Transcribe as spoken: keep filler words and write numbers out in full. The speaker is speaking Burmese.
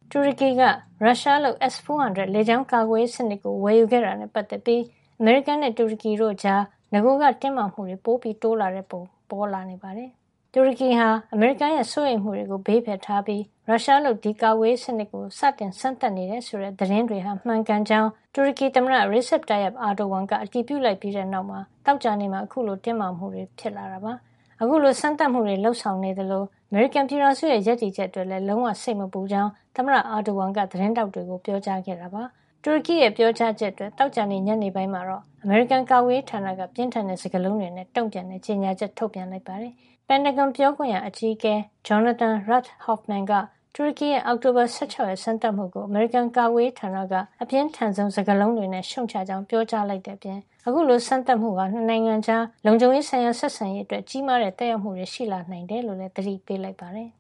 တူရကီကရုရှားလုပ် S 四百 လေကြောင်းကာကွယ်ရေးစနစ်ကိုဝယ်ယူခဲ့တာနဲ့ပတ်သက်ပြီးအမေရိကန်နဲ့တူရကီတို့ကြားငကိုကတင်းမာမှုတွေပိုပြီးတိုးလာတဲ့ပုံပေါ်လာနေပါတယ်။တူရကီဟာအမေရိကန်ရဲ့စိုးရိမ်မှုတွေကိုဘေးဖယ်ထားပြီးရုရှားလုပ်ဒီကာကွယ်ရေးစနစ်ကိုစတင်စမ်းသပ်နေတယ်ဆိုတဲ့သတင်းတွေဟာမှန်ကန်ကြောင်းတူရကီသမ္မတ Recep Tayyip Erdogan ကအတည်ပြုလိုက်ပြီးတဲ့နောက်မှာတောက်ကြနေမှာအခုလိုတင်းမာမှုတွေဖြစ်လာတာပါ။အခုလိုစမ်းသပ်မှုတွေလှုပ်ဆောင်နေသလိုအမေရိကန်ပြည်ထောင်စုရဲ့ရည်တည်ချက်တွေလည်းလုံးဝစိတ်မပူကြောင်းသမ္မတအာဒိုဝမ်ကသတင်းတောက်တွေကိုပြောကြားခဲ့တာပါ။တူရကီရဲ့ပြောကြားချက်အတွက်တောက်ကြနေညနေပိုင်းမှာတော့အမေရိကန်ကာကွယ်ရေးဌာနကပြင်းထန်တဲ့စကားလုံးတွေနဲ့တုံ့ပြန်တဲ့ကြေညာချက်ထုတ်ပြန်လိုက်ပါတယ်။ပန်တဂွန်ပြောခွင့်ရအကြီးအကဲ Jonathan Rath Hoffman ကတူရကီရဲ့အောက်တိုဘာ၁၆ရက်စမ်းသပ်မှုကိုအမေရိကန်ကာကွယ်ရေးဌာနကအပြင်းထန်ဆုံးစကားလုံးတွေနဲ့ရှုံချကြောင်းပြောကြားလိုက်တဲ့အပြင်အခုလိုစမ်းသပ်မှုဟာနှစ်နိုင်ငံကြားလုံခြုံရေးဆိုင်ရာဆက်ဆံရေးအတွက်ကြီးမားတဲ့သက်ရောက်မှုတွေရှိလာနိုင်တယ်လို့လည်းသတိပေးလိုက်ပါတယ်